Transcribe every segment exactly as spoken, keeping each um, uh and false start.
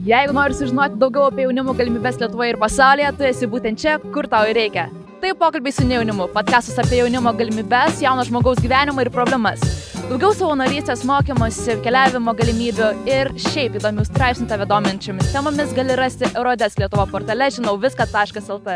Jeigu nori sužinoti daugiau apie jaunimo galimybės Lietuvoje ir pasaulyje, tu esi būtent čia, kur tau ir reikia. Tai pokalbiai su jaunimu, podcastas apie jaunimo galimybės, jauno žmogaus gyvenimą ir problemas. Daugiau savanorystės, mokymosi, keliavimo galimybių ir šiaip įdomių straipsnių tave dominančiomis temomis gali rasti Eurodesk Lietuva portale žinau viską taškas lt.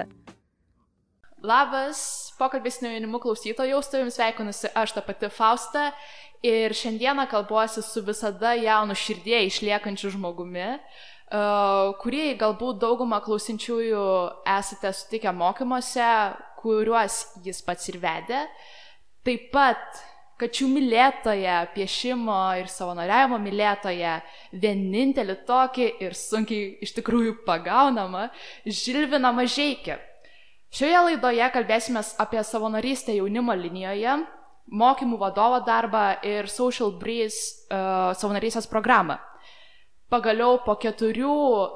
Labas, pokalbiai su jaunimu klausytojų, su tavimi sveikinusi aš ta pati Fausta ir šiandieną kalbuosi su visada jaunu širdie išliekančiu žmogumi, kurį galbūt daugumą klausinčiųjų esate sutikę mokymuose, kuriuos jis pats ir vedė. Taip pat kačių mylėtoja, piešimo ir savanoriavimo mylėtoja, vienintelį tokį ir sunkiai iš tikrųjų pagaunamą Žilviną Mažeikį. Šioje laidoje kalbėsime apie savanorystę jaunimo linijoje, mokymų vadovo darbą ir Social Breeze uh, savanorystės programą. Pagaliau po keturių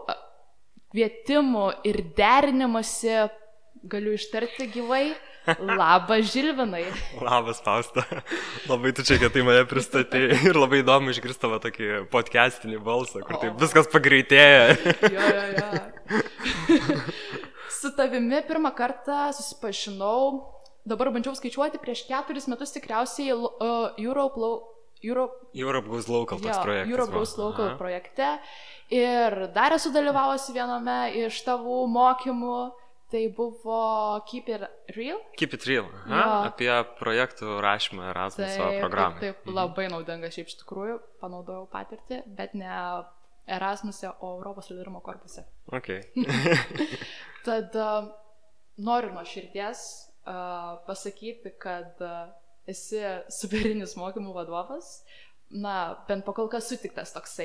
kvietimų ir derinimuose galiu ištarti gyvai. Labas, Žilvinai. Labas, Fausta. Labai tu čia kietai mane pristatė ir labai įdomu išgirsti tavo tokį podcastinį balsą, kur taip viskas pagreitėja. Jo, jo, jo. Su tavimi pirmą kartą susipažinau, dabar bandžiau skaičiuoti prieš keturis metus tikriausiai uh, Europe, Europe, Europe Goes Local toks jo, projektas. Europe Goes buvo. Local Aha. projekte. Ir dar esu dalyvavusi viename iš tavų mokymų, tai buvo Keep It Real. Keep It Real. Aha, apie projektų rašymą Erasmuso programą. Taip, taip, labai naudinga šiaip iš tikrųjų, panaudojau patirtį, bet ne Erasmuse, o Europos solidarumo korpuse. Okay. Tad uh, noriu nuo širdies uh, pasakyti, kad uh, esi superinis mokymų vadovas, na, bent pakol kas sutiktas toksai.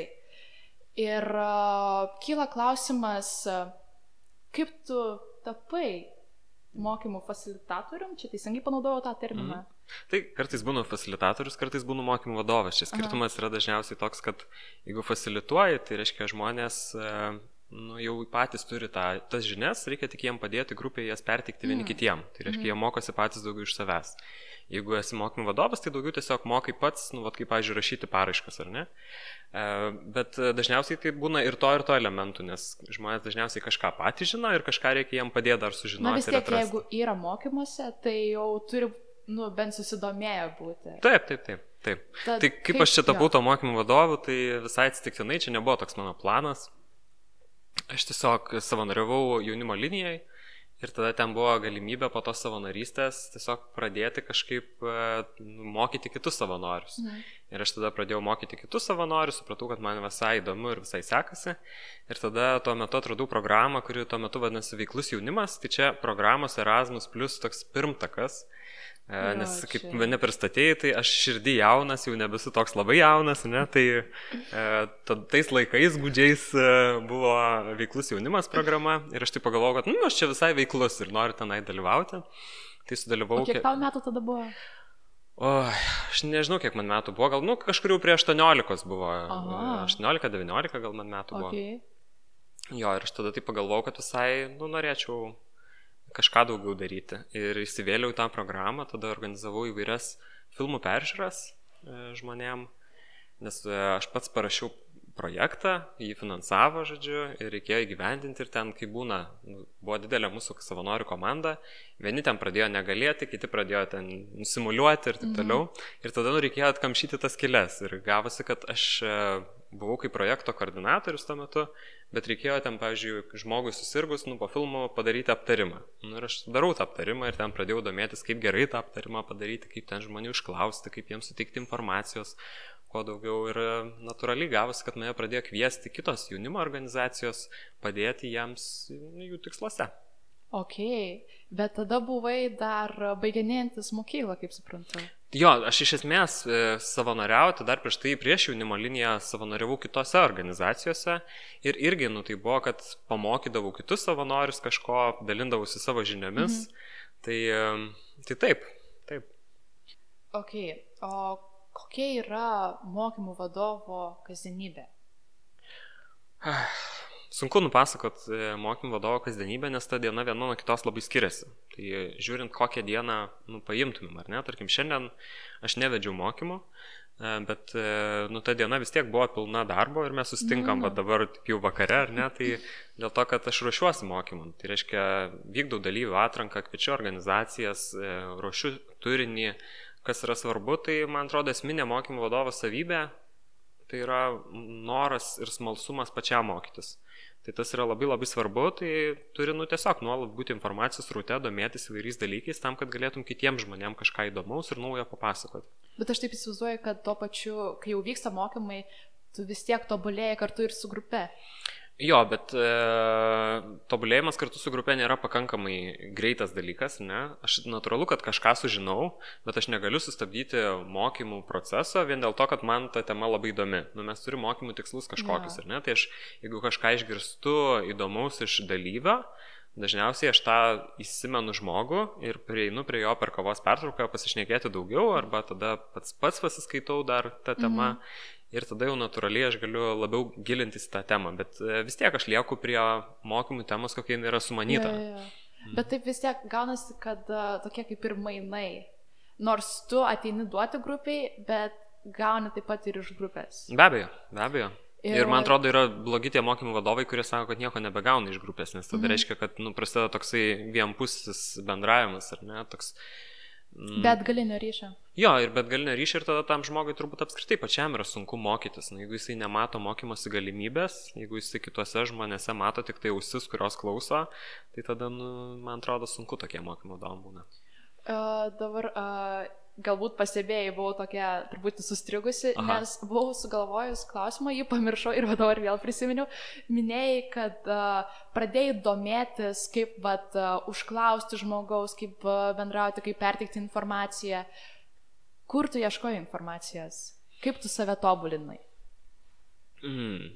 Ir uh, kyla klausimas, uh, kaip tu tapai mokymų fasilitatorium, čia teisingai panaudojau tą terminą. Mm. Tai kartais būnu fasilitatorius, kartais būnu mokymų vadovas. Šis skirtumas yra dažniausiai toks, kad jeigu fasilituoji, tai reiškia žmonės nu, jau patys turi tą, tas žinias, reikia tik jiem padėti grupėje jas perteikti vieni mm. kitiem. Tai reiškia, mm. jie mokosi patys daugiau iš savęs. Jeigu esi mokymų vadovas, tai daugiau tiesiog mokai pats, nu, vat, kaip, pavyzdžiui, rašyti paraiškas, ar ne? E, bet dažniausiai tai būna ir to, ir to elementų, nes žmonės dažniausiai kažką patys žino ir kažką reikia jiem padėti dar sužinoti. Na vis tiek, jeigu yra mokymuose, tai jau turi, nu, bent susidomėję būti. Taip, taip, taip. taip. Tad, tai kaip, kaip aš čia tapau to mokymų vadovu, tai visai atsitiktinai, čia nebuvo toks mano planas. Aš tiesiog savanoriavau jaunimo linijai. Ir tada ten buvo galimybė po tos savanorystės tiesiog pradėti kažkaip mokyti kitus savanorius. Mhm. Ir aš tada pradėjau mokyti kitus savanorius, supratau, kad man visai įdomu ir visai sekasi. Ir tada tuo metu atradau programą, kuri tuo metu vadinasi Veiklus jaunimas. Tai čia programos Erasmus plus toks pirmtakas. Jo, nes kaip čia mane pristatėjai, tai aš širdį jaunas, jau nebesu toks labai jaunas, ne? Tai e, tais laikais gūdžiais e, buvo Veiklus jaunimas programa ir aš tai pagalvojau, kad nu, aš čia visai veiklus ir noriu tenai dalyvauti. Tai sudalyvau. O kiek tau metų tada buvo? O, aš nežinau, kiek man metų buvo, gal nu, kažkur jau prie aštuoniolikos buvo. Aha. aštuoniolika devyniolika gal man metų buvo. Okay. Jo, ir aš tada tai pagalvojau, kad visai, nu, norėčiau kažką daugiau daryti. Ir įsivėliau į tą programą, tada organizavau įvairias filmų peržiūras e, žmonėm, nes e, aš pats parašiau projektą, jį finansavo, žodžiu, ir reikėjo įgyvendinti ir ten, kai būna, nu, buvo didelė mūsų savanorių komanda, vieni ten pradėjo negalėti, kiti pradėjo ten nusimuliuoti ir taip toliau. Mm-hmm. Ir tada nu, reikėjo atkamšyti tas kelias ir gavosi, kad aš e, buvau kaip projekto koordinatorius tuo metu, bet reikėjo ten, pavyzdžiui, žmogui susirgus, nu, po filmo padaryti aptarimą. Nu, ir aš darau tą aptarimą ir ten pradėjau domėtis, kaip gerai tą aptarimą padaryti, kaip ten žmonių išklausti, kaip jiems suteikti informacijos, kuo daugiau. Ir natūraliai gavosi, kad mane pradėjo kviesti kitos jaunimo organizacijos padėti jiems nu, jų tiksluose. Ok, bet tada buvai dar baiginėjantis mokyklą, kaip suprantu. Jo, aš iš esmės e, savanoriauti dar prieš tai prieš jaunimo liniją savanoriavau kitose organizacijose ir irgi, nu, tai buvo, kad pamokydavau kitus savanorius kažko, dalindavausi savo žiniomis, mhm. tai, e, tai taip, taip. Ok, o kokia yra mokymų vadovo kasdienybė? Sunku nupasakot mokymų vadovo kasdienybę, nes ta diena viena nuo kitos labai skiriasi. Tai žiūrint, kokią dieną nu, paimtumėm, ar ne? Tarkim, šiandien aš nevedžiau mokymų, bet, nu, ta diena vis tiek buvo pilna darbo ir mes susitinkam, bet dabar jau vakare, ar ne, tai dėl to, kad aš ruošiuosi mokymam. Tai reiškia, vykdau dalyvių atranką, kviečiu organizacijas, ruošiu turinį, kas yra svarbu, tai man atrodo esminė mokymo vadovo savybė, tai yra noras ir smalsumas pačiam mokytis. Tai tas yra labai labai svarbu, tai turi, nu, tiesiog nuolat būti informacijos sraute, domėtis įvairiais dalykais, tam, kad galėtum kitiems žmonėms kažką įdomaus ir naujo papasakoti. Bet aš taip įsivaizduoju, kad tuo pačiu, kai jau vyksta mokymai, tu vis tiek tobulėjai kartu ir su grupe. Jo, bet e, tobulėjimas kartu su grupė nėra pakankamai greitas dalykas, ne? Aš natūralu, kad kažką sužinau, bet aš negaliu sustabdyti mokymų proceso vien dėl to, kad man ta tema labai įdomi. Nu, mes turime mokymų tikslus kažkokius, ar ne? Tai aš, jeigu kažką išgirstu įdomaus iš dalyvio, dažniausiai aš tą įsimenu žmogų ir prieinu prie jo per kavos pertrauką pasišnekėti daugiau, arba tada pats pats pasiskaitau dar tą temą. Mhm. Ir tada jau natūraliai aš galiu labiau gilintis į tą temą, bet vis tiek aš lieku prie mokymų temos, kokia jinai yra sumanyta. Ja, ja, ja. Mm. Bet taip vis tiek gaunasi, kad uh, tokie kaip ir mainai, nors tu ateini duoti grupiai, bet gauni taip pat ir iš grupės. Be abejo, be abejo. Ir, ir man atrodo, yra blogi tie mokymų vadovai, kurie sako, kad nieko nebegauna iš grupės, nes tada mm. reiškia, kad nu, prasideda toksai vienpusis bendravimas, ar ne, toks... Bet galinio ryšio. Jo, ir bet galinio ryšio ir tada tam žmogui turbūt apskritai pačiam yra sunku mokytis. Na, jeigu jisai nemato mokymosi galimybės, jeigu jisai kituose žmonėse mato tik tai ausis, kurios klauso, tai tada, nu, man atrodo, sunku tokie mokymo vadovai būna. Uh, dabar uh, galbūt pastebėjai, buvau tokia truputį sustrigusi, Aha. nes buvau sugalvojus klausimą, jį pamiršau ir dabar vėl prisiminiau. Minėjai, kad uh, pradėjai domėtis, kaip vat, uh, užklausti žmogaus, kaip uh, bendrauti, kaip perteikti informaciją. Kur tu ieškojai informacijos? Kaip tu save tobulinai? Mm.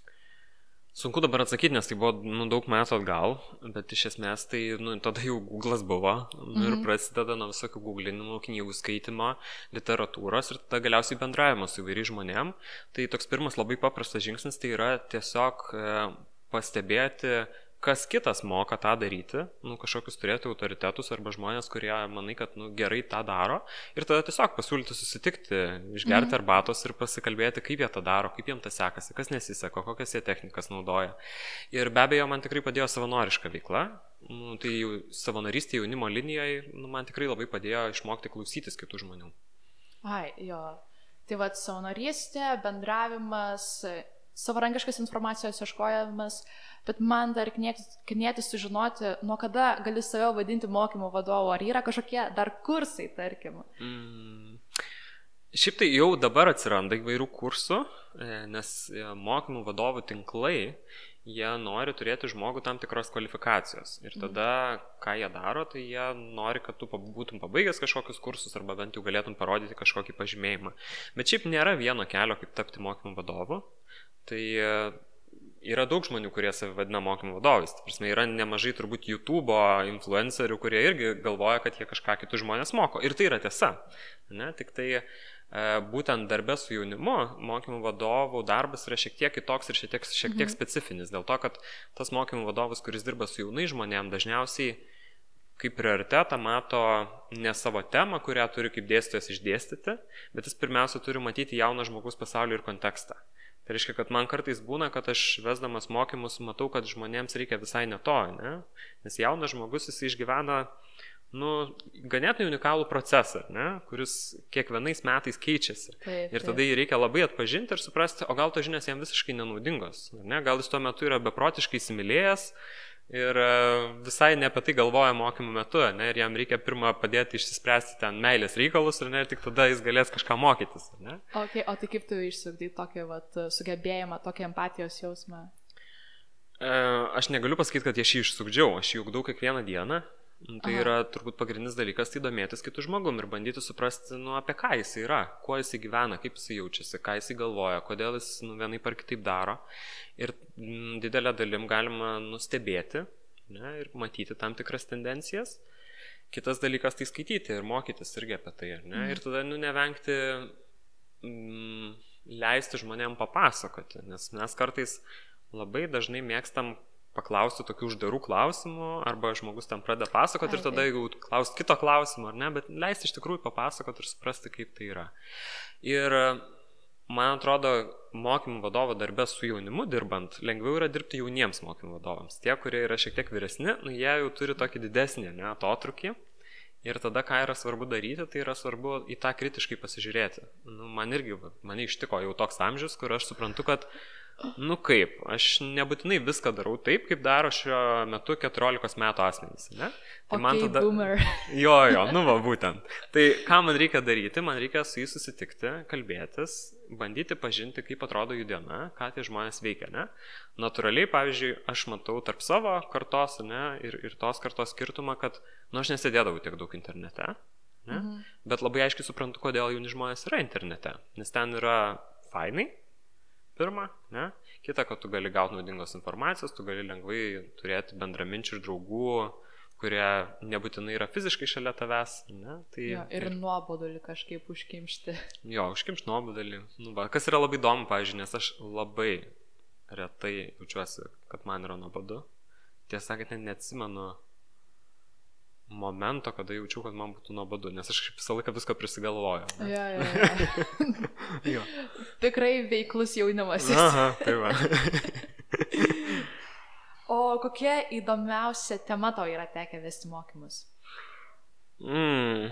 Sunku dabar atsakyti, nes tai buvo nu, daug metų atgal, bet iš esmės tai nu, tada jau Google'as buvo mm-hmm. ir prasideda nuo visokių googlinimų, knygų skaitimo, literatūros ir tada galiausiai bendravimo su įvairiais žmonėm. Tai toks pirmas labai paprastas žingsnis tai yra tiesiog e, pastebėti, kas kitas moka tą daryti, nu, kažkokius turėti autoritetus arba žmonės, kurie manai, kad nu, gerai tą daro ir tada tiesiog pasiūlyti susitikti, išgerti mm. arbatos ir pasikalbėti, kaip jie tą daro, kaip jiems tas sekasi, kas nesiseka, kokias jie technikas naudoja. Ir be abejo, man tikrai padėjo savanoriška veikla, nu, tai jau savanorystė jaunimo linijoje, nu, man tikrai labai padėjo išmokti klausytis kitų žmonių. Ai, jo. Tai vat savanorystė, bendravimas, savarankiškas informacijos ieškojimas, bet man dar knieti sužinoti, nuo kada gali save vadinti mokymų vadovu, ar yra kažkokie dar kursai, tarkim? Mm. Šiaip tai jau dabar atsiranda įvairių kursų, nes mokymų vadovų tinklai, jie nori turėti žmogų tam tikros kvalifikacijos. Ir tada, ką jie daro, tai jie nori, kad tu būtum pabaigęs kažkokius kursus arba bent jau galėtum parodyti kažkokį pažymėjimą. Bet šiaip nėra vieno kelio, kaip tapti mokymų vadovu. Tai yra daug žmonių, kurie save vadina mokymų vadovais. Tai prasme, yra nemažai turbūt YouTube influencerių, kurie irgi galvoja, kad jie kažką kitus žmonės moko. Ir tai yra tiesa. Ne? Tik tai e, būtent darbė su jaunimu, mokymų vadovų darbas yra šiek tiek kitoks ir šiek tiek, šiek tiek mhm. specifinis. Dėl to, kad tas mokymų vadovas, kuris dirba su jaunai žmonėm, dažniausiai kaip prioritetą mato ne savo temą, kurią turi kaip dėstytojas išdėstyti, bet jis pirmiausia turi matyti jauno žmogaus pasaulį ir kontekstą. Tai reiškia, kad man kartais būna, kad aš vesdamas mokymus matau, kad žmonėms reikia visai ne to, ne? Nes jaunas žmogus jis išgyvena nu, ganėtinai unikalų procesą, ne? Kuris kiekvienais metais keičiasi. Taip, ir tada jį reikia labai atpažinti ir suprasti, o gal tos žinios jam visiškai nenaudingos. Ne? Gal jis tuo metu yra beprotiškai įsimylėjęs ir visai ne apie tai galvoja mokymų metu, ne? Ir jam reikia pirmą padėti išsispręsti ten meilės reikalus ir, ne? Ir tik tada jis galės kažką mokytis. Ne? Okay, o tai kaip tu išsiugdai tokį vat, sugebėjimą, tokį empatijos jausmą? E, aš negaliu pasakyti, kad aš jį išsugdžiau, aš jį ugdau kiekvieną dieną. Tai Aha. yra turbūt pagrindinis dalykas, tai domėtis kitų žmogum ir bandyti suprasti, nu, apie ką jis yra, kuo jis gyvena, kaip jis jaučiasi, ką jis galvoja, kodėl jis nu, vienaip ar kitaip daro. Ir m, didelę dalim galima nustebėti, ne, ir matyti tam tikras tendencijas. Kitas dalykas tai skaityti ir mokytis irgi apie tai. Ne, mm. Ir tada nu, nevengti m, leisti žmonėm papasakoti, nes mes kartais labai dažnai mėgstam paklausti tokių uždarų klausimų, arba žmogus tam pradeda pasakoti ir tada jeigu klausti kito klausimo, ar ne, bet leisti iš tikrųjų papasakoti ir suprasti, kaip tai yra. Ir man atrodo, mokymų vadovo darbė su jaunimu dirbant, lengviau yra dirbti jauniems mokymų vadovams. Tie, kurie yra šiek tiek vyresni, nu, jie jau turi tokį didesnį, ne, atotrukį. Ir tada, ką yra svarbu daryti, tai yra svarbu į tą kritiškai pasižiūrėti. Nu, man irgi, mane ištiko jau toks amžius, kur aš suprantu, kad nu kaip, aš nebūtinai viską darau taip, kaip daro šiuo metu keturiolikos metų asmenys, ne? Tai okay, man tada... boomer. Jo, jo, nu va, būtent. Tai ką man reikia daryti? Man reikia su jais susitikti, kalbėtis, bandyti pažinti, kaip atrodo jų diena, ką tie žmonės veikia, ne? Natūraliai, pavyzdžiui, aš matau tarp savo kartos, ne, ir, ir tos kartos skirtumą, kad, nu, aš nesėdėdavau tiek daug internete, ne? Mhm. Bet labai aiškiai suprantu, kodėl jauni žmonės yra internete, nes ten yra fainai. Pirma, ne? Kita, kad tu gali gauti naudingos informacijos, tu gali lengvai turėti bendraminčių ir draugų, kurie nebūtinai yra fiziškai šalia tavęs, ne? Tai, jo, ir, ir nuobodulį kažkaip užkimšti. Jo, užkimšti nuobodulį. Nu, va, kas yra labai įdomu, pavyzdžiui, nes aš labai retai jaučiuosi, kad man yra nuobodu. Tiesą sakant, net neatsimenu momento, kada jaučiu, kad man būtų nuobodu, nes aš visą laiką visko prisigalvoju. Jo, jo, jo. Tikrai veiklus jaunimas. Aha, tai va. O kokia įdomiausia tema tau yra tekę vesti mokymus? Mm.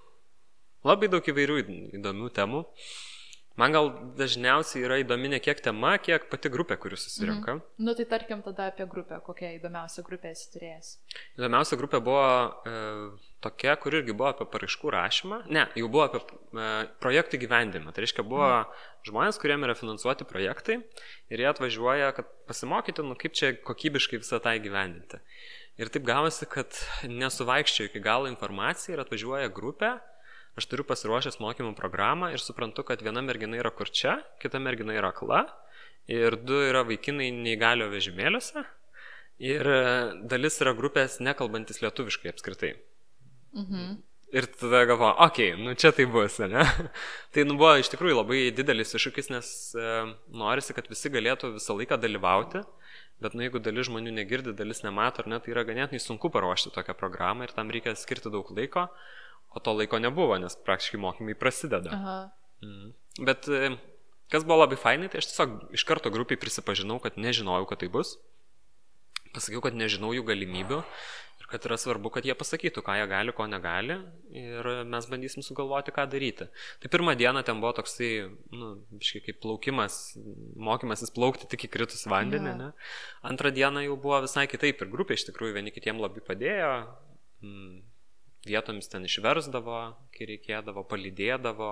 Labai daug įvairių įdomių temų. Man gal dažniausiai yra įdomi ne kiek tema, kiek pati grupė, kuri susirenka. Mhm. Nu tai tarkim tada apie grupę. Kokia įdomiausia grupė esi turėjęs? Įdomiausia grupė buvo e, tokia, kur irgi buvo apie paraiškų rašymą. Ne, jau buvo apie e, projektų gyvendimą. Tai reiškia, buvo mhm. žmonės, kuriem yra finansuoti projektai ir jie atvažiuoja, kad pasimokyti, nu kaip čia kokybiškai visą tą įgyvendinti. Ir taip gavosi, kad nesuvaikščioju iki galo informaciją ir atvažiuoja grupė. Aš turiu pasiruošęs mokymų programą ir suprantu, kad viena mergina yra kurčia, kita mergina yra akla ir du yra vaikinai neįgalio vežimėliuose ir dalis yra grupės nekalbantis lietuviškai apskritai. Mhm. Ir tada galvoju, okei, okay, nu čia tai bus, ne? Tai nu, buvo iš tikrųjų labai didelis iššūkis, nes e, norisi, kad visi galėtų visą laiką dalyvauti, bet nu, jeigu dalis žmonių negirdi, dalis nemato, ar ne, tai yra ganėtinai sunku paruošti tokią programą ir tam reikia skirti daug laiko. O to laiko nebuvo, nes praktiškai mokymai prasideda. Aha. Mm. Bet kas buvo labai fainai, tai aš tiesiog iš karto grupiai prisipažinau, kad nežinojau, kad tai bus. Pasakiau, kad nežinau jų galimybių ir kad yra svarbu, kad jie pasakytų, ką jie gali, ko negali ir mes bandysim sugalvoti, ką daryti. Tai pirmą dieną ten buvo toksai, nu, biškai kaip plaukimas, mokymasis plaukti tik įkritus vandenį, ja. Ne? Antrą dieną jau buvo visai kitaip ir grupė iš tikrųjų vieni kitiem labai padėjo. Mm. Vietomis ten išversdavo, kai reikėdavo, palydėdavo,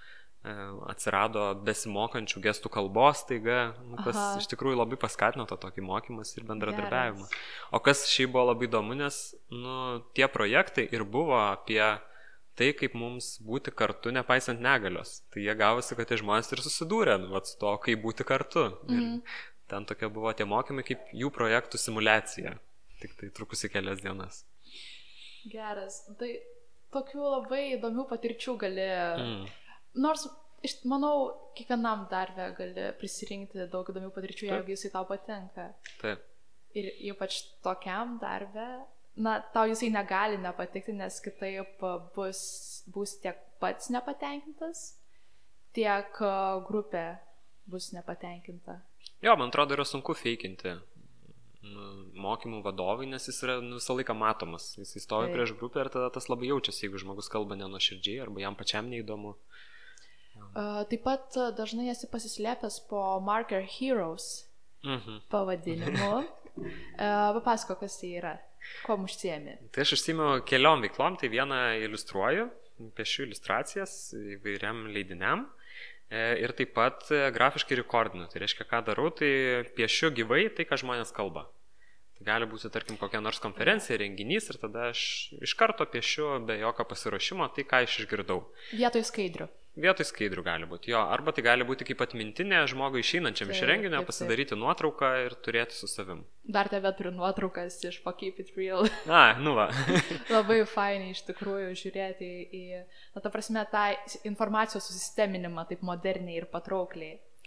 atsirado besimokančių gestų kalbos taiga, kas Aha. iš tikrųjų labai paskatino tą tokį mokymas ir bendradarbiavimą. Geras. O kas šiaip buvo labai įdomu, nes nu, tie projektai ir buvo apie tai, kaip mums būti kartu, nepaisant negalios. Tai jie gavosi, kad tie žmonės ir susidūrė nu, vat, su to, kaip būti kartu. Mhm. Ir ten tokia buvo tie mokymai kaip jų projektų simuliacija, tik tai trukusi kelias dienas. Geras. Tai tokių labai įdomių patirčių gali, mm. nors, iš, manau, kiekvienam darbe gali prisirinkti daug įdomių patirčių, Taip. Jeigu jisai tau patinka. Taip. Ir ypač tokiam darbe, na, tau jisai negali nepatikti, nes kitaip bus, bus tiek pats nepatenkintas, tiek grupė bus nepatenkinta. Jo, man atrodo, yra sunku feikinti mokymų vadovai, nes jis yra nu, visą laiką matomas. Jis įstovi tai. Prieš grupę ir tada tas labai jaučiasi, jeigu žmogus kalba nenuoširdžiai arba jam pačiam neįdomu. Uh, taip pat dažnai esi pasislėpęs po Marker Heroes mhm. pavadinimu. uh, Papasako, kas tai yra, kuo užsiemi? Tai aš užsiėmiau keliom veiklom, tai vieną iliustruoju, piešiu iliustracijas įvairiam leidiniam. Ir taip pat grafiškai rekordinu. Tai reiškia, ką darau, tai piešiu gyvai tai, ką žmonės kalba. Tai gali būti, tarkim, kokia nors konferencija, renginys ir tada aš iš karto piešiu be jokio pasiruošimo tai, ką aš išgirdau. Vietoj skaidrių. Vietoj skaidrių gali būti, jo. Arba tai gali būti kaip atmintinė žmogui išeinančiam taip, iš renginio, taip, pasidaryti taip. Nuotrauką ir turėti su savim. Dar tebe turiu nuotraukas iš Keep It Real. A, nu va. Labai fainai iš tikrųjų žiūrėti į, na, ta prasme, tą informacijos susisteminimą taip moderniai ir patraukliai.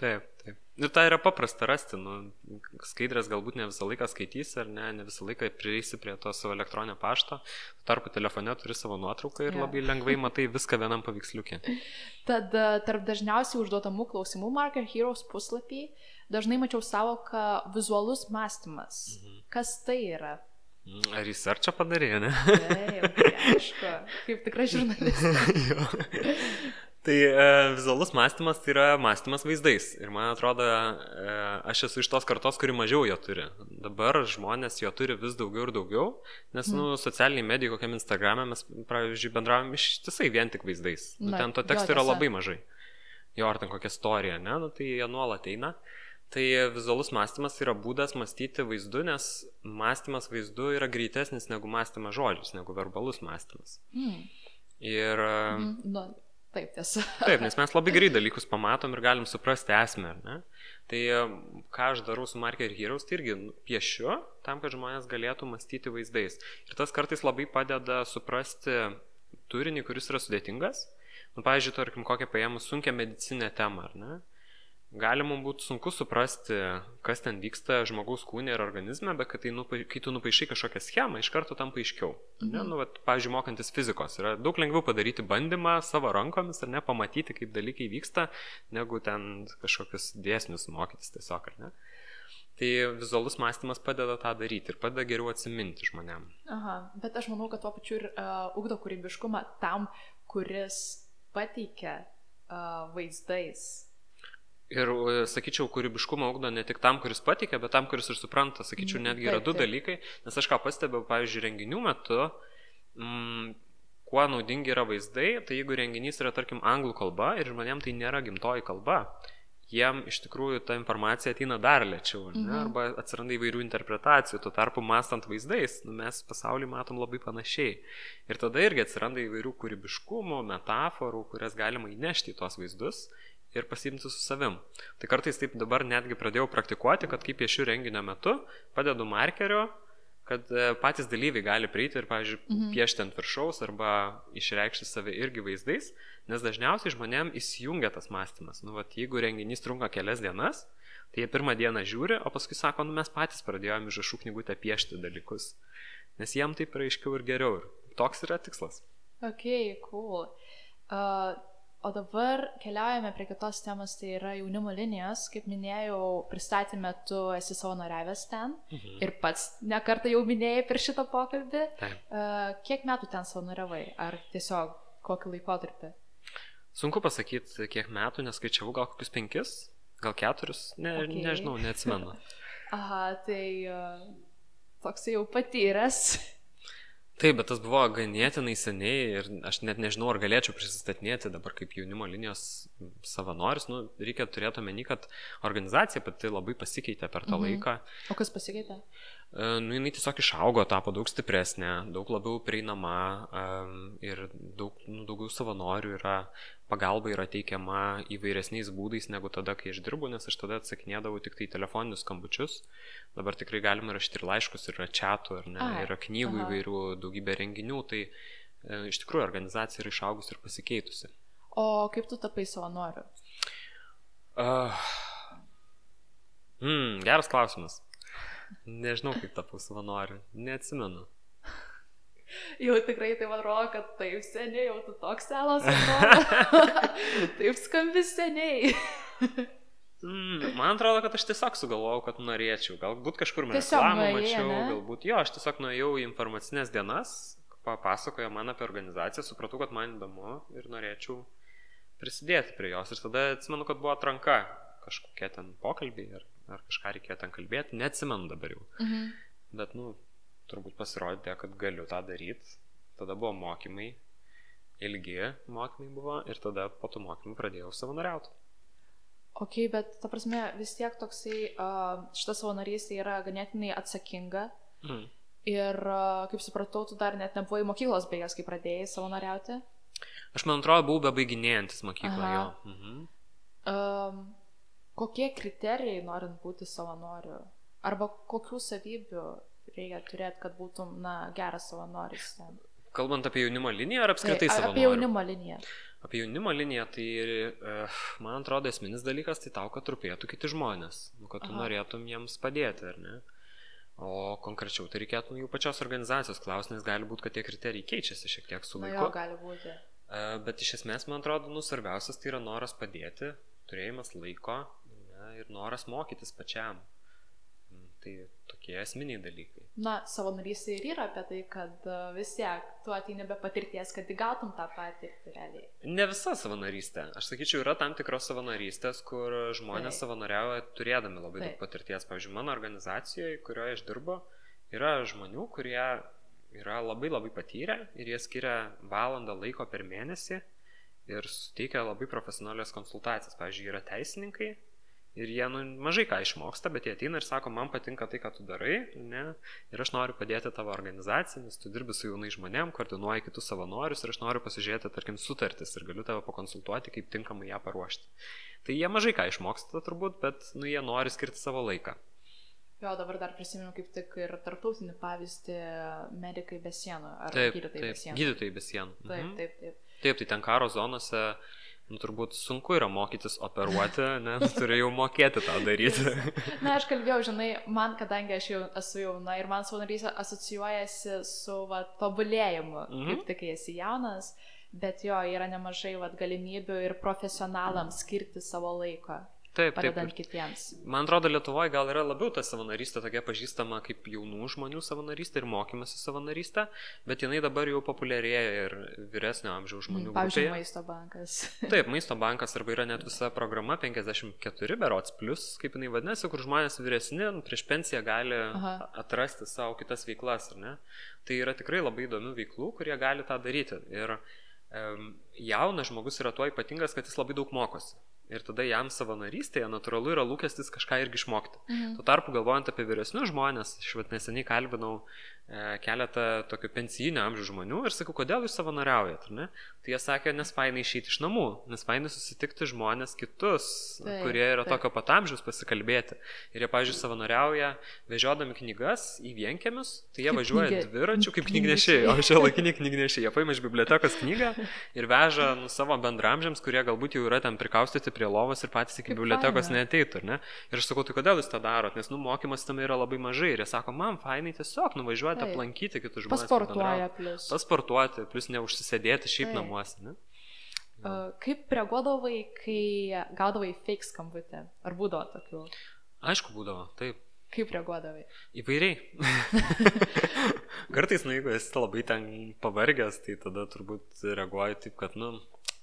Taip, taip. Ir tai yra paprasta rasti, nu, skaidrės galbūt ne visą laiką skaitysi, ar ne, ne visą laiką prieisi prie to savo elektroninio pašto, tarpu telefone turi savo nuotrauką ir yeah. labai lengvai matai viską vienam paveiksliukė. Tad tarp dažniausiai užduotamų klausimų Marker Heroes puslapį dažnai mačiau savoką vizualus mąstymas. Mhm. Kas tai yra? Ar researchą padarė, ne? Taip, aišku, kaip tikra žurnalistė. Tai e, vizualus mąstymas tai yra mąstymas vaizdais. Ir man atrodo, e, aš esu iš tos kartos, kuri mažiau jo turi. Dabar žmonės jo turi vis daugiau ir daugiau, nes, mm. nu, socialiniai medijai, kokiam Instagram'e mes, pavyzdžiui, bendravom ištisai vien tik vaizdais. Nu, ten to teksto yra labai mažai. Jo, ar ten kokia istorija, ne? Nu, tai jie nuolat eina. Tai vizualus mąstymas yra būdas mąstyti vaizdu, nes mąstymas vaizdu yra greitesnis negu mąstymas žodžius, negu verbalus mąstymas. Mm. Ir... Mm, no. Taip, tiesa. Taip, nes mes labai gerai dalykus pamatom ir galim suprasti esmę, ne? Tai ką aš darau su Marker Heroes, tai irgi piešiu tam, kad žmonės galėtų mąstyti vaizdais. Ir tas kartais labai padeda suprasti turinį, kuris yra sudėtingas. Nu, pavyzdžiui, tarkim, kokią paėmus sunkią medicinę temą, ar ne? Galima būtų sunku suprasti, kas ten vyksta žmogaus kūne ir organizme, bet tai, nu, kai tu nupaišai kažkokią schemą, iš karto tam paaiškiau. Mhm. Ne? Nu, vat, pavyzdžiui, mokantis fizikos, yra daug lengviau padaryti bandymą savo rankomis, ar ne, pamatyti, kaip dalykai vyksta, negu ten kažkokius dėsnius mokytis tiesiog, ar ne. Tai vizualus mąstymas padeda tą daryti ir padeda geriau atsiminti žmonėm. Aha, bet aš manau, kad tuo pačiu ir uh, ugdo kūrybiškumą tam, kuris pateikia uh, vaizdais. Ir, sakyčiau, kūrybiškumą ugdo ne tik tam, kuris pateikia, bet tam, kuris ir supranta. Sakyčiau, netgi yra du dalykai, nes aš ką pastebėjau, pavyzdžiui, renginių metu, mm, kuo naudingi yra vaizdai, tai jeigu renginys yra, tarkim, anglų kalba ir žmonėm tai nėra gimtoji kalba, jiem iš tikrųjų ta informacija ateina dar lėčiau, ne? Mhm. Arba atsiranda įvairių interpretacijų, tuo tarpu mąstant vaizdais, nu, mes pasaulį matom labai panašiai. Ir tada irgi atsiranda įvairių kūrybiškumų, metaforų, kurias galima įnešti į tuos vaizdus ir pasiimti su savim. Tai kartais taip dabar netgi pradėjau praktikuoti, kad kaip piešiu renginio metu, padedu markerio, kad patys dalyviai gali prieiti ir, pavyzdžiui, mhm. piešti ant viršaus arba išreikšti save irgi vaizdais, nes dažniausiai žmonėm įsijungia tas mąstymas. Nu, vat, jeigu renginys trunka kelias dienas, tai jie pirmą dieną žiūri, o paskui sako, nu mes patys pradėjome užrašų knygutę piešti dalykus, nes jiem taip yra aiškiau ir geriau. Ir toks yra tikslas. Ok, cool. Uh... O dabar keliaujame prie kitos temos, tai yra jaunimo linijos. Kaip minėjau, pristatymę tu esi savanoriavęs ten mhm. ir pats nekartą jau minėjai per šitą pokalbį. Uh, kiek metų ten savanoriavai? Ar tiesiog kokį laikotarpį? Sunku pasakyti, kiek metų, neskaičiavau, gal kokius penkis, gal keturis, ne, okay. nežinau, neatsimenu. Aha, tai uh, toks jau patyręs. Taip, bet tas buvo ganėtinai seniai ir aš net nežinau, ar galėčiau prisistatinėti dabar kaip jaunimo linijos savanoris. Nu, reikia turėti omeny, kad organizacija pati labai pasikeitė per tą mhm. laiką. O kas pasikeitė? Nu, jinai tiesiog išaugo, tapo daug stipresnė, daug labiau prieinama um, ir daug, nu, daugiau savanorių yra, pagalba yra teikiama įvairesniais būdais negu tada, kai aš dirbu, nes aš tada atsakinėdavau tik tai telefoninius skambučius. Dabar tikrai galima rašyti ir laiškus, yra chatų, ar ne, Ai, yra knygų aha. įvairių, daugybė renginių, tai e, iš tikrųjų organizacija yra išaugus ir pasikeitusi. O kaip tu tapai savanoriu? Uh, mm, geras klausimas. Nežinau, kaip tapau savanoriu, neatsimenu. Jau tikrai tai man rodo, kad taip seniai, jau tu toks senas atrodo. Taip skambi seniai. Mm, man atrodo, kad aš tiesiog sugalvojau, kad norėčiau. Galbūt kažkur man reklamą mačiau, ne? Galbūt jo, aš tiesiog nuėjau į informacinės dienas, papasakojo man apie organizaciją, supratau, kad man įdomu ir norėčiau prisidėti prie jos. Ir tada atsimenu, kad buvo atranka kažkokie ten pokalbiai ar, ar kažką reikėjo ten kalbėti, neatsimenu dabar jau. Mhm. Bet, nu, turbūt pasirodė, kad galiu tą daryti. Tada buvo mokymai, ilgi mokymai buvo ir tada po tų mokymų pradėjau savanoriauti. Ok, bet ta prasme vis tiek toksai, uh, šita savanorystė yra ganėtinai atsakinga. Mm. Ir, uh, kaip supratau, tu dar net nebuvai mokyklos baigęs, kai pradėjai savanoriauti? Aš, man atrodo, buvau bebaiginėjantis mokyklą, jo. Mhm. Um, kokie kriterijai norint būti savanoriu? Arba kokių savybių reikia turėti, kad būtum, na, geras savanoris ten? Kalbant apie jaunimo liniją ar apskritai tai, savanorių? Apie jaunimo liniją. Apie jaunimo liniją, tai man atrodo esminis dalykas, tai tau, kad rūpėtų kiti žmonės, nu, kad tu Aha. norėtum jiems padėti, ar ne? O konkrečiau, tai reikėtų jų pačios organizacijos klausti, nes gali būti, kad tie kriterijai keičiasi šiek tiek su laiku. Na jo, gali būti. Bet iš esmės, man atrodo, nu, svarbiausias tai yra noras padėti, turėjimas laiko, ne, ir noras mokytis pačiam. Tai tokie esminiai dalykai. Na, savanorystė ir yra apie tai, kad vis tiek tu ateini be patirties, kad įgautum tą patirtį realiai. Ne visa savanorystė. Aš sakyčiau, yra tam tikros savanorystės, kur žmonės Taip. savanoriauja turėdami labai Taip. daug patirties. Pavyzdžiui, mano organizacijoje, kurioje aš dirbu, yra žmonių, kurie yra labai labai patyrę ir jie skiria valandą laiko per mėnesį ir suteikia labai profesionalias konsultacijas. Pavyzdžiui, yra teisininkai. Ir jie nu, mažai ką išmoksta, bet jie ateina ir sako, man patinka tai, ką tu darai, ne? Ir aš noriu padėti tavo organizacijai, nes tu dirbi su jaunai žmonėm, koordinuoji kitus savanorius ir aš noriu pasižiūrėti, tarkim, sutartis ir galiu tave pakonsultuoti, kaip tinkamai ją paruošti. Tai jie mažai ką išmoksta turbūt, bet nu, jie nori skirti savo laiką. Jo, dabar dar prisimenu kaip tik ir tarptautinį pavyzdį medikai be sienų, ar taip, gydytojai taip, be sienų. Gydytojai be sienų. Taip, mhm. taip, taip. Taip, tai ten karo zonose, nu, turbūt sunku yra mokytis operuoti, nes turi jau mokėti tą daryti. Na, aš kalbėjau, žinai, man, kadangi aš jau esu jauna ir man savanorystė asocijuojasi su va, tobulėjimu, mhm. kaip tik esi jaunas, bet jo, yra nemažai va, galimybių ir profesionalams skirti savo laiko. Taip, padedant taip. kitiems. Man atrodo, Lietuvoje gal yra labiau ta savanorystė tokia pažįstama kaip jaunų žmonių savanorystė ir mokymasi savanorystė, bet jinai dabar jau populiarėja ir vyresnio amžiaus žmonių Pavyzdžiui, grupėje. Maisto bankas. Taip, Maisto bankas, arba yra net visa programa penkiasdešimt keturi berods plus, kaip jinai vadinasi, kur žmonės vyresni prieš pensiją gali Aha. atrasti savo kitas veiklas, ar ne? Tai yra tikrai labai įdomių veiklų, kurie gali tą daryti. Ir um, jaunas žmogus yra tuo ypatingas, kad jis labai daug mokosi. Ir tada jam savanorystėje natūralu yra lūkestis kažką irgi išmokti. Mhm. Tuo tarpu, galvojant apie vyresnius žmonės, aš vat neseniai kalbinau e, keletą tokių pensijinio amžiaus žmonių ir sakau, kodėl jūs savanoriaujat, ar ne? Tai jie sakė, nes fainai išeiti iš namų, nes fainai susitikti žmonės kitus, taip, kurie yra taip. tokio pat amžiaus, pasikalbėti. Ir jie, pavyzdžiui, savanoriauja vežiodami knygas į vienkiemius, tai jie kaip važiuoja knygė. dviračių kaip knygnešiai, o šie laikiniai knygnešiai. Jie paima iš bibliotekos knygą ir veža nu, savo bendramžiams, kurie galbūt jau yra ten prikaustyti prie lovos ir patys iki bibliotekos neateitų, ne? Ir aš sakau, tai kodėl jūs tą darot? Nes nu, mokymas tam yra labai mažai. Ir jie sako, man fainai tiesiog nuvažiuoti, aplankyti kitus žmonės. Pasportuoja plus. Pasportuoti, plus neužsisėdėti šiaip tai. namuose, ne? Uh, kaip reaguodavai, kai gaudavai fake skambutį? Ar būdavo tokių? Aišku, būdavo, taip. Kaip reaguodavai? Įvairiai. Kartais, nu, jeigu esi labai ten pavargęs, tai tada turbūt reaguoji taip, kad, nu,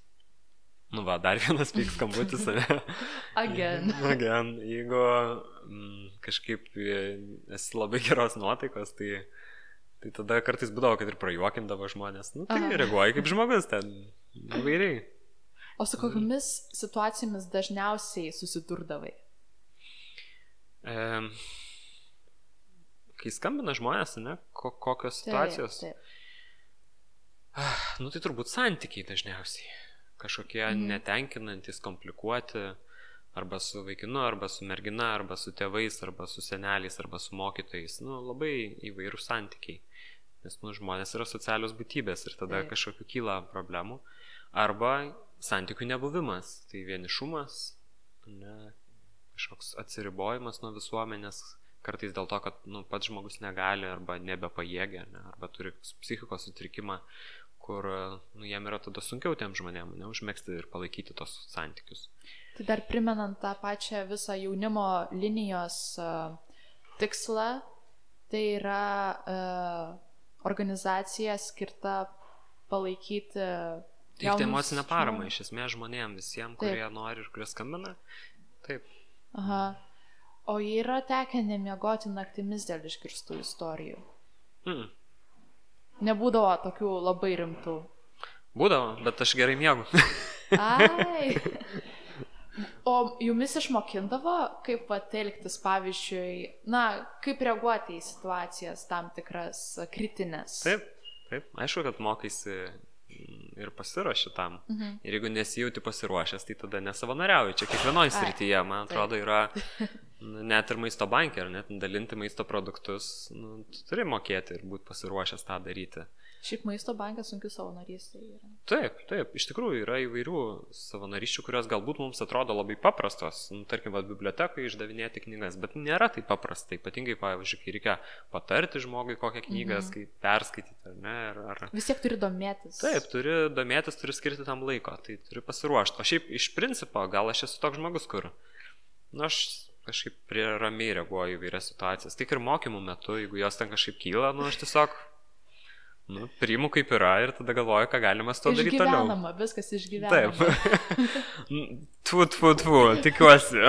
nu va, dar vienas fake skambutis, ne? Again. Again. Jeigu mm, kažkaip esi labai geros nuotaikos, tai, tai tada kartais būdavo, kad ir prajuokindavo žmonės. Nu, tai Aha. reaguoji kaip žmogus ten. Įvairiai. O su kokiamis situacijomis dažniausiai susidurdavai? E, kai skambina žmonės, ne? Ko, kokios situacijos? Taip, taip. Nu, tai turbūt santykiai dažniausiai. Kažkokie mm. netenkinantis, komplikuoti, arba su vaikinu, arba su mergina, arba su tėvais, arba su seneliais, arba su mokytojais. Nu, labai įvairūs santykiai. Nes nu, žmonės yra socialios būtybės ir tada Taip. kažkokių kyla problemų. Arba santykių nebuvimas, tai vienišumas, ne, kažkoks atsiribojimas nuo visuomenės, kartais dėl to, kad nu, pats žmogus negali arba nebepajėgia, ne, arba turi psichikos sutrikimą, kur nu, jam yra tada sunkiau tiem žmonėm, ne, užmegzti ir palaikyti tos santykius. Tai dar primenant tą pačią visą jaunimo linijos uh, tikslą, tai yra uh, organizacija skirta palaikyti teikti emocinę paramą iš esmės žmonėm, visiems, kurie nori ir kurie skambina. Taip. Aha. O yra tekę nemiegoti naktimis dėl išgirstų istorijų? Mm. Nebūdavo tokių labai rimtų? Būdavo, bet aš gerai miegu. Ai. O jumis išmokindavo, kaip patelgtis, pavyzdžiui, na, kaip reaguoti į situacijas tam tikras kritinės? Taip, taip. Aišku, kad mokaisi ir pasiruoši tam. Mhm. Ir jeigu nesijauti pasiruošęs, tai tada nesavanoriauji. Čia kiekvienoje srityje, man atrodo, yra net ir maisto banke, ar net dalinti maisto produktus, nu, tu turi mokėti ir būti pasiruošęs tą daryti. Šiaip maisto bankas sunkių savanorystė yra. Taip, taip, iš tikrųjų yra įvairių savanorysčių, kurios galbūt mums atrodo labai paprastos, nu, tarkim, va, bibliotekoje išdavinėti knygas, bet nėra tai paprasta, ypatingai, pavyzdžiui, kai reikia patarti žmogui kokią knygą, mhm. kai perskaityti, ar ne, ar, ar... Vis tiek turi domėtis. Taip, turi domėtis, turi skirti tam laiko, tai turi pasiruošti. O šiaip iš principo, gal aš esu toks žmogus, kur, nu, aš kažkaip prie ramiai reaguoju į vairias situacijas. Tik ir mokymų metu, jeigu jos ten kažkaip kyla, nu, aš tiesiog... Nu, priimu kaip yra ir tada galvoju, ką galima su to daryti toliau. Išgyvenama, viskas išgyvenama. Taip. Tfu, tfu, tfu, tikiuosi.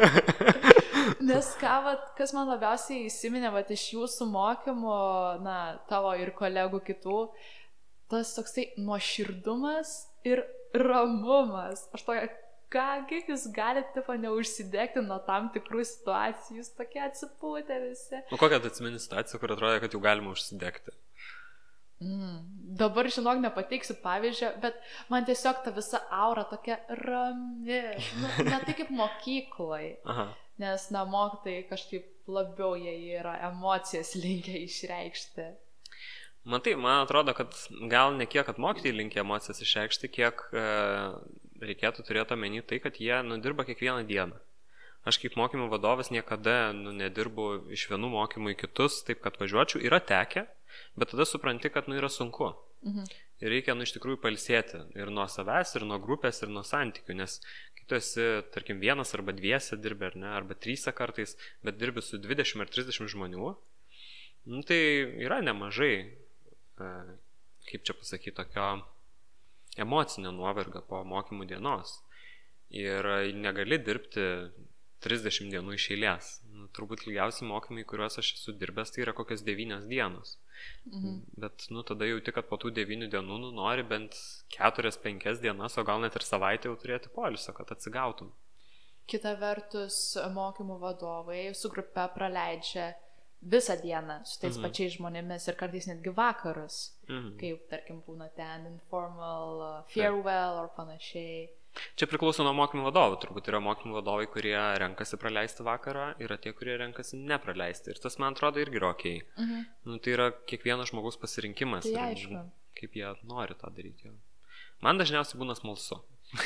Nes ką, vat, kas man labiausiai įsiminė, vat, iš jūsų mokymų, na, tavo ir kolegų kitų, tas toksai nuoširdumas ir ramumas. Aš tokia, ką, kaip jūs galite, tipo, neužsidegti nuo tam tikrų situacijų, jūs tokie atsipūtę visi. Nu, kokią atsimeni situaciją, kur atrodo, kad jau galima užsidegti? Mm. Dabar, žinok, nepateiksiu pavyzdžio, bet man tiesiog ta visa aura tokia rami, nu, ne tai kaip mokyklai, Aha. nes, na, mokytojai kažkaip labiau jie yra emocijas linkę išreikšti. Man tai, man atrodo, kad gal ne kiek, kad mokytojai linkę emocijas išreikšti, kiek e, reikėtų turėti omeny tai, kad jie nudirba kiekvieną dieną. Aš kaip mokymų vadovas niekada nu, nedirbu iš vienų mokymų į kitus, taip kad važiuočiau, yra tekę, bet tada supranti, kad nu, yra sunku. Mhm. Ir reikia nu, iš tikrųjų pailsėti ir nuo savęs, ir nuo grupės, ir nuo santykių, nes kai tu esi, tarkim, vienas arba dviese dirbi, ar ne, arba trysia kartais, bet dirbi su dvidešimt ar trisdešimt žmonių, nu, tai yra nemažai, e, kaip čia pasakyti, tokio emocinio nuovargio po mokymų dienos. Ir negali dirbti trisdešimt dienų iš eilės. Nu, turbūt ilgiausiai mokymai, kuriuos aš esu dirbęs, tai yra kokios devynios dienos. Mhm. Bet, nu, tada jauti, kad po tų devynių dienų nu, nori bent keturias, penkias dienas, o gal net ir savaitę jau turėti poilsio, kad atsigautum. Kita vertus, mokymų vadovai su grupe praleidžia visą dieną su tais mhm. pačiais žmonėmis ir kartais netgi vakarus, mhm. kaip, tarkim, būna ten informal farewell ar panašiai. Čia priklauso nuo mokymų vadovų, turbūt yra mokymų vadovai, kurie renkasi praleisti vakarą, yra tie, kurie renkasi nepraleisti. Ir tas, man atrodo, irgi yra okei. Mhm. Nu, tai yra kiekvieno žmogaus pasirinkimas. Tai ir, aišku. Kaip jie nori tą daryti. Man dažniausiai būna smalsu.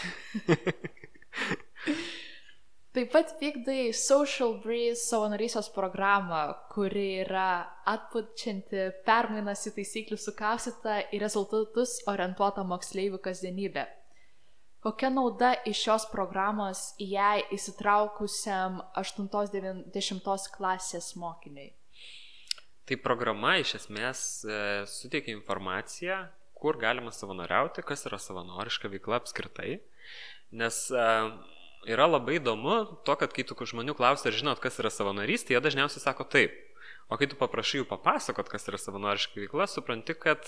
Taip pat vykdai Social Breeze savanorystės programą, kuri yra atpučianti permainas į taisyklių sukaustytą į rezultatus orientuotą moksleivių kasdienybę. Kokia nauda iš šios programos į ją įsitraukusiam aštuntos dešimtos klasės mokiniui? Tai programa iš esmės e, suteikia informaciją, kur galima savanoriauti, kas yra savanoriška veikla apskritai. Nes e, yra labai įdomu to, kad kai tu žmonių klausi, ar žinot, kas yra savanorystė, jie dažniausiai sako taip. O kai tu paprašai jų papasakot, kas yra savanoriška veikla, supranti, kad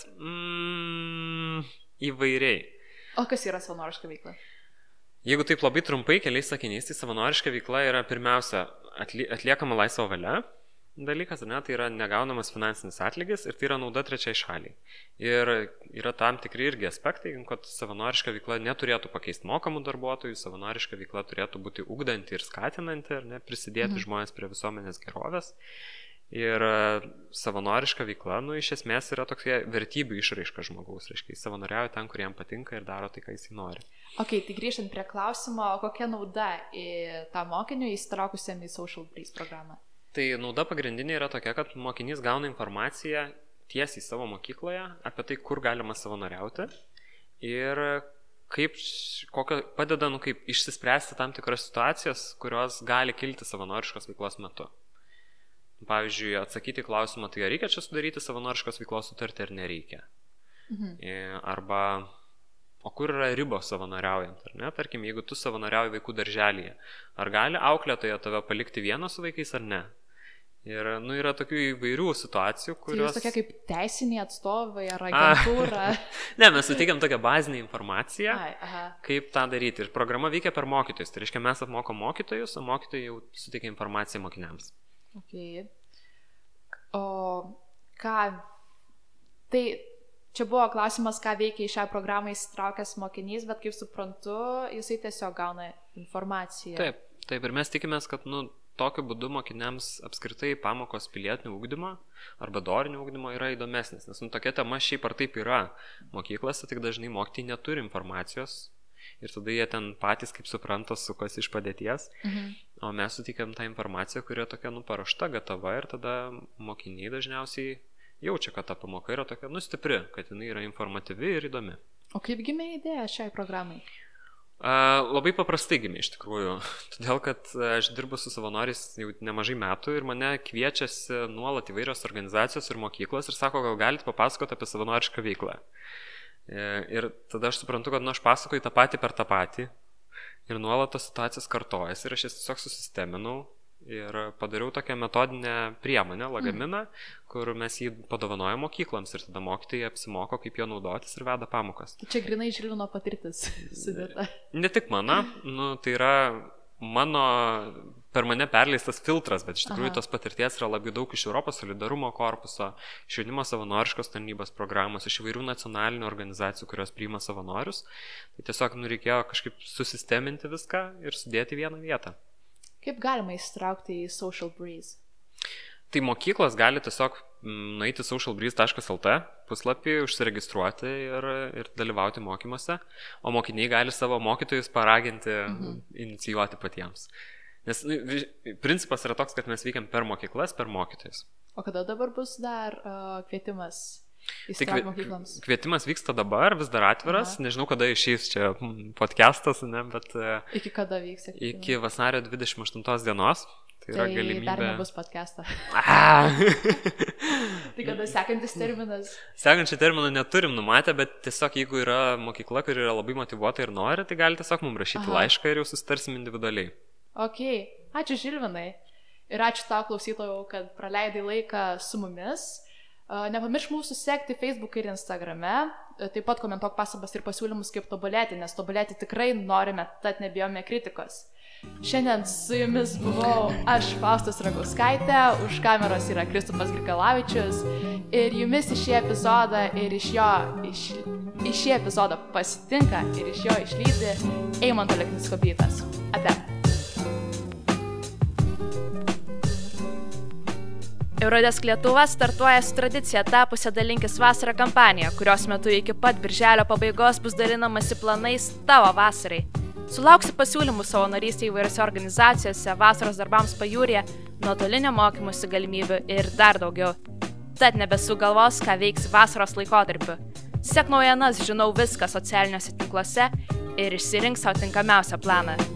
mm, įvairiai. O kas yra savanoriška veikla? Jeigu taip labai trumpai keliais sakiniais, tai savanoriška veikla yra pirmiausia atliekama laisvo valia dalykas, ne, tai yra negaunamas finansinis atlygis ir tai yra nauda trečiai šaliai. Ir yra tam tikri irgi aspektai, kad savanoriška veikla neturėtų pakeisti mokamų darbuotojų, savanoriška veikla turėtų būti ugdanti ir skatinanti, ar ne, prisidėti mhm. žmonės prie visuomenės gerovės. Ir savanoriška veikla, nu, iš esmės yra tokia vertybių išraiška žmogaus, reiškia, jis savanoriauja ten, kur jam patinka ir daro tai, ką jis nori. Ok, tai grįžtant prie klausimo, kokia nauda į tą mokinių įsitraukusiam į Social Breeze programą? Tai nauda pagrindinė yra tokia, kad mokinys gauna informaciją tiesiai savo mokykloje apie tai, kur galima savanoriauti ir kaip, kokio, padeda, nu, kaip išsispręsti tam tikras situacijas, kurios gali kilti savanoriškos veiklos metu. Pavyzdžiui, atsakyti klausimą, tai ar reikia čia sudaryti savanoriškos veiklos sutartį ar nereikia. Mhm. Arba, o kur yra ribos savanoriaujant, ar ne? Tarkim, jeigu tu savanoriauji vaikų darželyje, ar gali auklėtoja tave palikti vieną su vaikais ar ne? Ir, nu, yra tokių įvairių situacijų, kurios... Tai jūs tokia kaip teisiniai atstovai ar agentūra? Ne, mes suteikiam tokią bazinę informaciją, Ai, aha. kaip tą daryti. Ir programa veikia per mokytojus. Tai reiškia, mes apmokom mokytojus, o mokytojai jau suteikia informaciją mokiniams. Okay. O ką, tai čia buvo klausimas, ką veikia į šią programą įsitraukęs mokinys, bet kaip suprantu, jisai tiesiog gauna informaciją. Taip, taip, ir mes tikimės, kad, nu, tokiu būdu mokiniams apskritai pamokos pilietinio ugdymo arba dorinio ugdymo yra įdomesnės, nes nu, tokia tema šiaip ar taip yra mokyklose, tik dažnai mokytojai neturi informacijos ir tada jie ten patys, kaip supranta, sukasi iš padėties, mhm. o mes suteikiam tą informaciją, kuri yra tokia nu, paruošta, gatava ir tada mokiniai dažniausiai jaučia, kad ta pamoka yra tokia nustipri, kad jinai yra informatyvi ir įdomi. O kaip gimė idėja šiai programai? Uh, labai paprastai gimė iš tikrųjų, todėl kad aš dirbu su savanoriais jau nemažai metų ir mane kviečiasi nuolat įvairios organizacijos ir mokyklos ir sako, gal galite papasakoti apie savanorišką veiklą. Ir tada aš suprantu, kad nu, aš pasakoju tą patį per tą patį ir nuolat tos situacijas kartojasi ir aš jas tiesiog susisteminau ir padariau tokią metodinę priemonę, lagaminą, mm. kur mes jį padovanojame mokykloms ir tada mokytojai apsimoko, kaip jo naudotis ir veda pamokas. Tai čia grinai Žilvino patirtis sudėta. Ne tik mano, nu, tai yra mano, per mane perleistas filtras, bet iš tikrųjų Aha. tos patirties yra labai daug iš Europos solidarumo korpuso, iš jaunimo savanoriškos tarnybos programos, iš įvairių nacionalinių organizacijų, kurios priima savanorius. Tai tiesiog nu, reikėjo kažkaip susisteminti viską ir sudėti vieną vietą. Kaip galima įsitraukti į Social Breeze? Tai mokyklos gali tiesiog nueiti social breeze taškas el te puslapį, užsiregistruoti ir, ir dalyvauti mokymuose, o mokiniai gali savo mokytojus paraginti, mhm. inicijuoti patiems. Nes principas yra toks, kad mes veikiam per mokyklas, per mokytojus. O kada dabar bus dar uh, kvietimas? Tai kvietimas. Kvietimas vyksta dabar, vis dar atviras, Aha. nežinau kada išeis čia podcastas, ne, bet iki kada vyks? Iki vasario dvidešimt aštuntos dienos. Tai, tai yra galimybė. Dar nebus podcastą. Tai kada sekantis terminas? Sekančią terminą neturim numatę, bet tiesiog jeigu yra mokykla, kuri yra labai motyvuota ir nori, tai gali tiesiog mums rašyti Aha. laišką ir jau susitarsim individualiai. Ok, ačiū Žilvinai ir ačiū tau klausytojau, kad praleidai laiką su mumis. Nepamiršk mūsų sekti Facebook'e ir Instagram'e, taip pat komentuok pastabas ir pasiūlymus, kaip tobulėti, nes tobulėti tikrai norime, tad nebijome kritikos. Šiandien su jumis buvau aš, Faustas Ragauskaitė, už kameros yra Kristupas Grigalavičius ir jumis iš šį epizodą ir iš jo, iš, iš šį epizodą pasitinka ir iš jo išlydi Eimanto Leknicko bytas. Ate. Eurodesk Lietuva startuoja su tradicija tapusią Dalinkis vasarą kampaniją, kurios metu iki pat birželio pabaigos bus dalinamasi planais tavo vasarai. Sulauksi pasiūlymų savanorystėje įvairiose organizacijose, vasaros darbams pajūryje, nuotolinio mokymosi galimybių ir dar daugiau. Tad nebesuk galvos, ką veiks vasaros laikotarpiu. Sek naujienas, žinau viską socialiniuose tinkluose ir išsirink savo tinkamiausią planą.